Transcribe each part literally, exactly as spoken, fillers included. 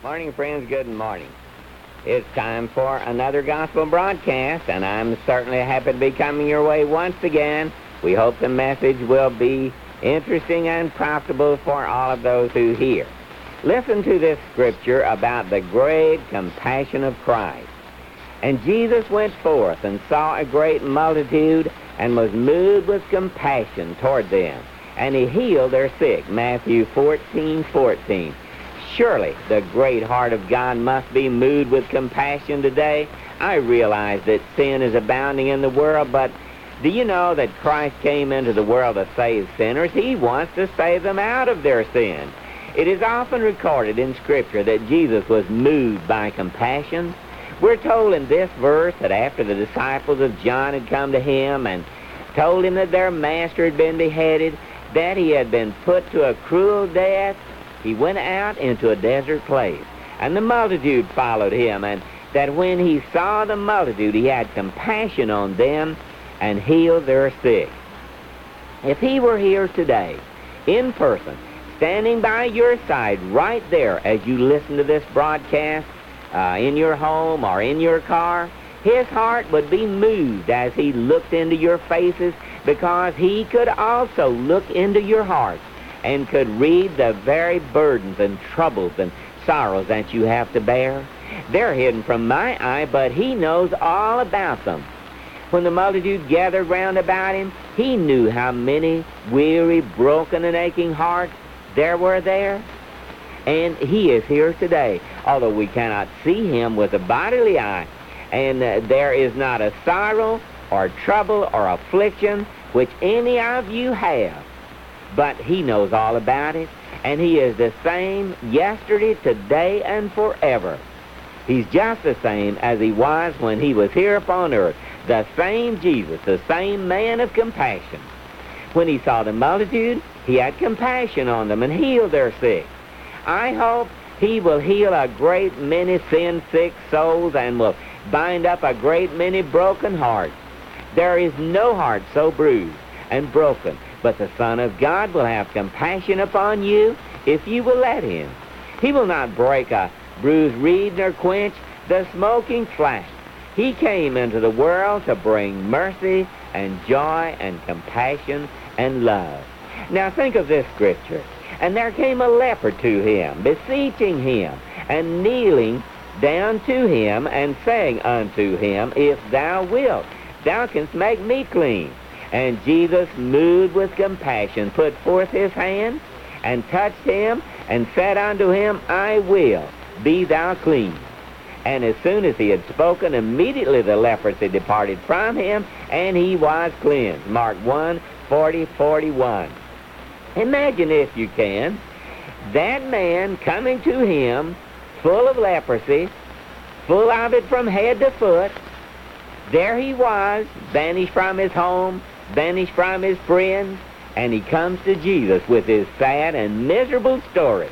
Morning, friends. Good morning. It's time for another gospel broadcast, and I'm certainly happy to be coming your way once again. We hope the message will be interesting and profitable for all of those who hear. Listen to this scripture about the great compassion of Christ. And Jesus went forth and saw a great multitude and was moved with compassion toward them. And he healed their sick. Matthew fourteen fourteen. Surely the great heart of God must be moved with compassion today. I realize that sin is abounding in the world, but do you know that Christ came into the world to save sinners? He wants to save them out of their sin. It is often recorded in Scripture that Jesus was moved by compassion. We're told in this verse that after the disciples of John had come to him and told him that their master had been beheaded, that he had been put to a cruel death, he went out into a desert place, and the multitude followed him, and that when he saw the multitude, he had compassion on them and healed their sick. If he were here today, in person, standing by your side right there as you listen to this broadcast, uh, in your home or in your car, his heart would be moved as he looked into your faces, because he could also look into your heart and could read the very burdens and troubles and sorrows that you have to bear. They're hidden from my eye, but he knows all about them. When the multitude gathered round about him, he knew how many weary, broken, and aching hearts there were there. And he is here today, although we cannot see him with a bodily eye. And uh, there is not a sorrow or trouble or affliction which any of you have. But he knows all about it, and he is the same yesterday, today, and forever. He's just the same as he was when he was here upon earth, the same Jesus, the same man of compassion. When he saw the multitude, he had compassion on them and healed their sick. I hope he will heal a great many sin-sick souls and will bind up a great many broken hearts. There is no heart so bruised and broken, but the Son of God will have compassion upon you if you will let him. He will not break a bruised reed nor quench the smoking flax. He came into the world to bring mercy and joy and compassion and love. Now think of this scripture. And there came a leper to him, beseeching him, and kneeling down to him, and saying unto him, If thou wilt, thou canst make me clean. And Jesus, moved with compassion, put forth his hand, and touched him, and said unto him, I will, be thou clean. And as soon as he had spoken, immediately the leprosy departed from him, and he was cleansed. Mark one, forty, forty-one. Imagine, if you can, that man coming to him, full of leprosy, full of it from head to foot. There he was, banished from his home, banished from his friends, and he comes to Jesus with his sad and miserable story.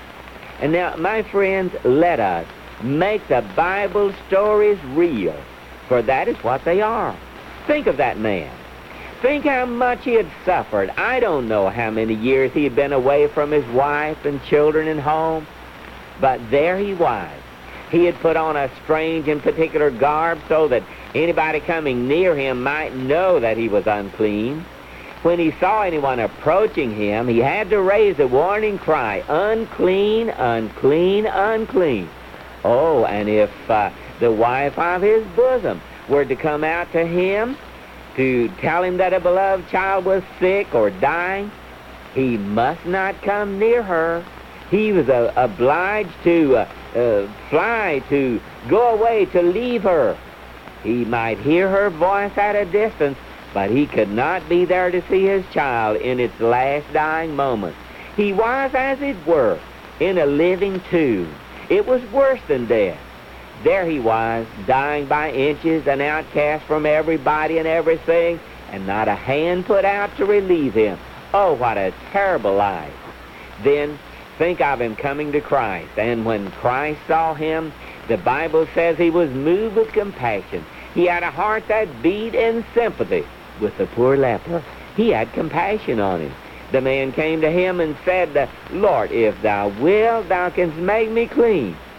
And now, my friends, let us make the Bible stories real, for that is what they are. Think of that man. Think how much he had suffered. I don't know how many years he had been away from his wife and children and home, but there he was. He had put on a strange and particular garb so that anybody coming near him might know that he was unclean. When he saw anyone approaching him, he had to raise a warning cry, unclean, unclean, unclean. Oh, and if uh, the wife of his bosom were to come out to him to tell him that a beloved child was sick or dying, he must not come near her. He was uh, obliged to uh, uh, fly, to go away, to leave her. He might hear her voice at a distance, but he could not be there to see his child in its last dying moments. He was, as it were, in a living tomb. It was worse than death. There he was, dying by inches, an outcast from everybody and everything, and not a hand put out to relieve him. Oh, what a terrible life. Then think of him coming to Christ, and when Christ saw him, the Bible says he was moved with compassion. He had a heart that beat in sympathy with the poor leper. He had compassion on him. The man came to him and said, Lord, if thou wilt, thou canst make me clean.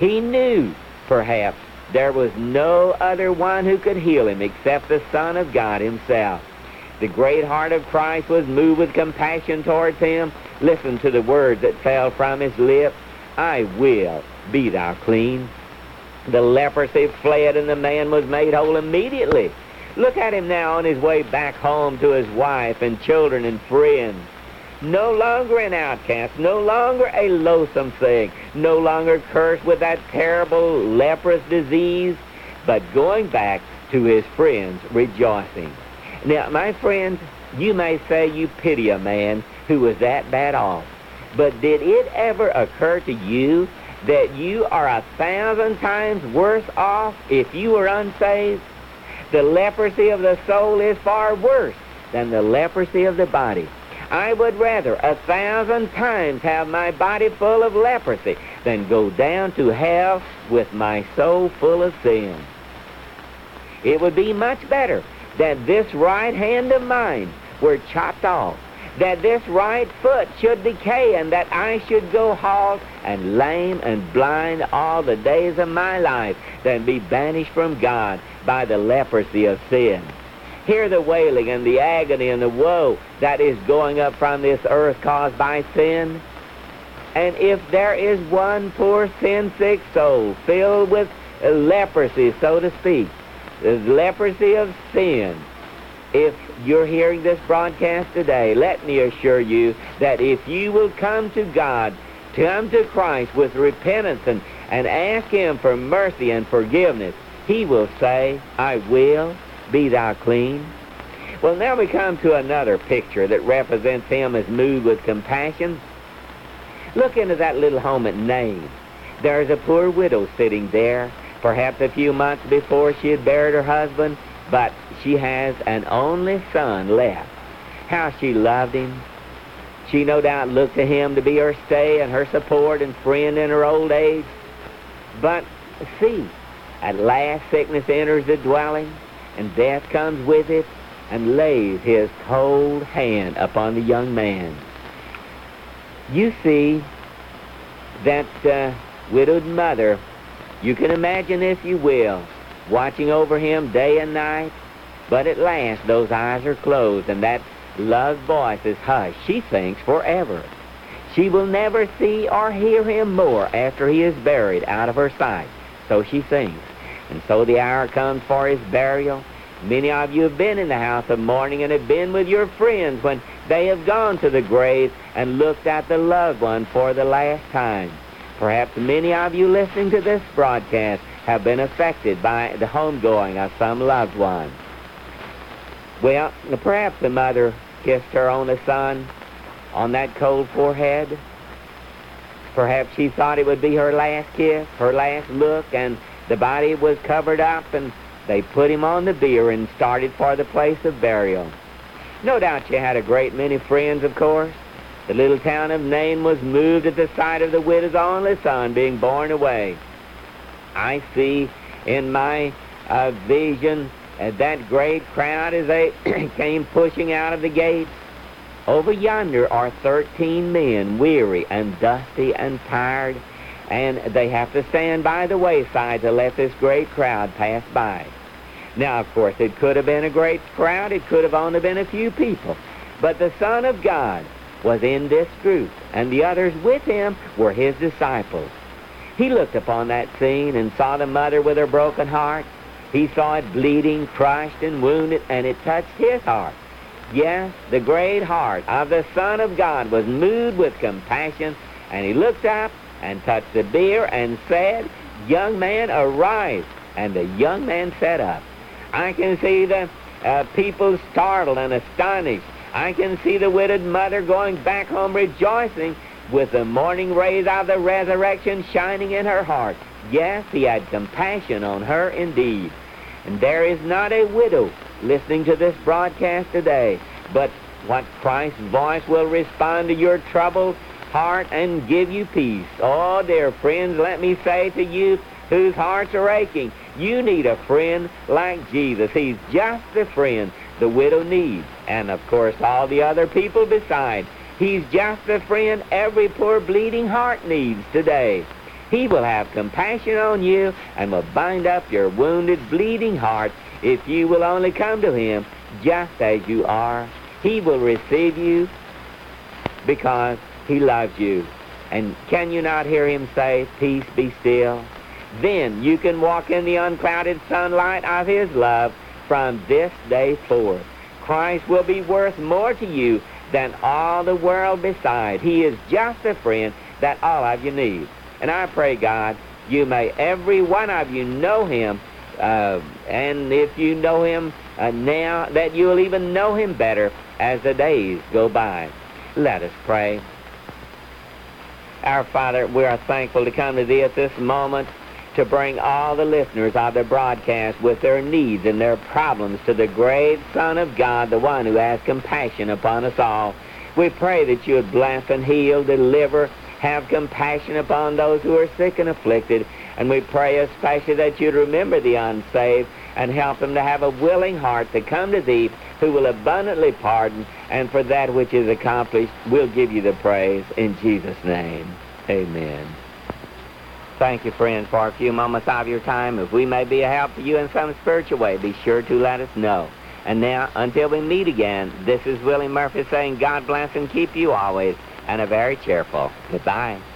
He knew, perhaps, there was no other one who could heal him except the Son of God himself. The great heart of Christ was moved with compassion towards him. Listen to the words that fell from his lips. I will, be thou clean. The leprosy fled, and the man was made whole immediately. Look at him now on his way back home to his wife and children and friends. No longer an outcast, no longer a loathsome thing, no longer cursed with that terrible leprous disease, but going back to his friends rejoicing. Now, my friends, you may say you pity a man who was that bad off, but did it ever occur to you that you are a thousand times worse off if you were unsaved? The leprosy of the soul is far worse than the leprosy of the body. I would rather a thousand times have my body full of leprosy than go down to hell with my soul full of sin. It would be much better that this right hand of mine were chopped off, that this right foot should decay, and that I should go halt and lame and blind all the days of my life, than be banished from God by the leprosy of sin. Hear the wailing and the agony and the woe that is going up from this earth caused by sin. And if there is one poor sin-sick soul filled with leprosy, so to speak, the leprosy of sin, if you're hearing this broadcast today, let me assure you that if you will come to God, come to Christ with repentance and, and ask him for mercy and forgiveness, he will say, I will, be thou clean. Well, now we come to another picture that represents him as moved with compassion. Look into that little home at Nain. There's a poor widow sitting there, perhaps a few months before she had buried her husband, but she has an only son left. How she loved him. She no doubt looked to him to be her stay and her support and friend in her old age. But see, at last sickness enters the dwelling, and death comes with it, and lays his cold hand upon the young man. You see, that uh, widowed mother, you can imagine, if you will, watching over him day and night, but at last those eyes are closed, and that loved voice is hushed, she thinks, forever. She will never see or hear him more after he is buried out of her sight. So she thinks. And so the hour comes for his burial. Many of you have been in the house of mourning and have been with your friends when they have gone to the grave and looked at the loved one for the last time. Perhaps many of you listening to this broadcast have been affected by the homegoing of some loved one. Well, perhaps the mother kissed her only son on that cold forehead. Perhaps she thought it would be her last kiss, her last look, and the body was covered up, and they put him on the bier and started for the place of burial. No doubt she had a great many friends, of course. The little town of Nain was moved at the sight of the widow's only son being borne away. I see in my uh, vision uh, that great crowd as they came pushing out of the gates. Over yonder are thirteen men, weary and dusty and tired, and they have to stand by the wayside to let this great crowd pass by. Now, of course, it could have been a great crowd. It could have only been a few people. But the Son of God was in this group, and the others with him were his disciples. He looked upon that scene and saw the mother with her broken heart. He saw it bleeding, crushed, and wounded, and it touched his heart. Yes, the great heart of the Son of God was moved with compassion, and he looked up and touched the bier and said, "Young man, arise." And the young man sat up. I can see the uh, people startled and astonished. I can see the widowed mother going back home rejoicing with the morning rays of the resurrection shining in her heart. Yes, he had compassion on her indeed. And there is not a widow listening to this broadcast today, but what Christ's voice will respond to your troubled heart and give you peace. Oh, dear friends, let me say to you whose hearts are aching, you need a friend like Jesus. He's just the friend the widow needs, and of course all the other people besides. He's just the friend every poor bleeding heart needs today. He will have compassion on you and will bind up your wounded, bleeding heart if you will only come to him just as you are. He will receive you because he loves you. And can you not hear him say, peace, be still? Then you can walk in the unclouded sunlight of his love from this day forth. Christ will be worth more to you than all the world beside. He is just a friend that all of you need. And I pray, God, you may every one of you know him, uh, and if you know him uh, now, that you'll even know him better as the days go by. Let us pray. Our Father, we are thankful to come to thee at this moment to bring all the listeners of the broadcast with their needs and their problems to the great Son of God, the one who has compassion upon us all. We pray that you would bless and heal, deliver, have compassion upon those who are sick and afflicted. And we pray especially that you'd remember the unsaved and help them to have a willing heart to come to thee, who will abundantly pardon, and for that which is accomplished, we'll give you the praise in Jesus' name. Amen. Thank you, friends, for a few moments of your time. If we may be a help to you in some spiritual way, be sure to let us know. And now, until we meet again, this is Willie Murphy saying God bless and keep you always, and a very cheerful goodbye.